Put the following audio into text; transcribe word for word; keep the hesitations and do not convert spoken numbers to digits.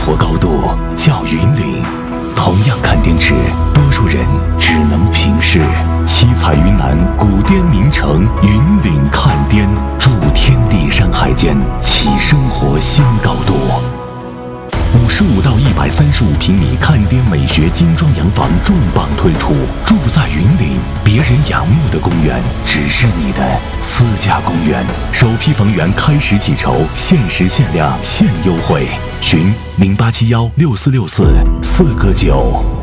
活高度叫云岭。同样看滇池，多数人只能平视。七彩云南古滇名城云岭看滇，筑天地山海间，启生活新高度。五十五到一百三十五平米看滇美学精装洋房重磅推出，住在云岭，别人仰慕的公园只是你的私家公园。首批房源开始起筹，限时限量现优惠，询零八七幺六四六四四个九。